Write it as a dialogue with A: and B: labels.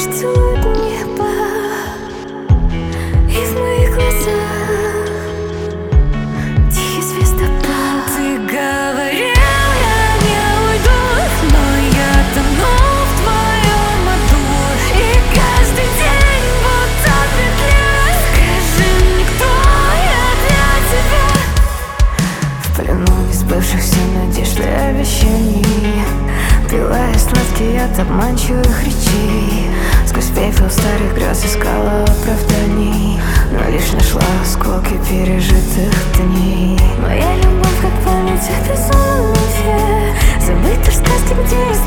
A: лишь целует небо, и в моих глазах тихий звездопад. Ты говорил, я не уйду, но я тону в твоем аду, и каждый день будто петля. Скажи мне, кто я для тебя? В плену несбывшихся надежд и обещаний, пила я сладкий от обманчивых речей. Сквозь пепел старых грез искала оправданий, но лишь нашла осколки пережитых дней. Моя любовь, как память о безумном, забыта в сказке, где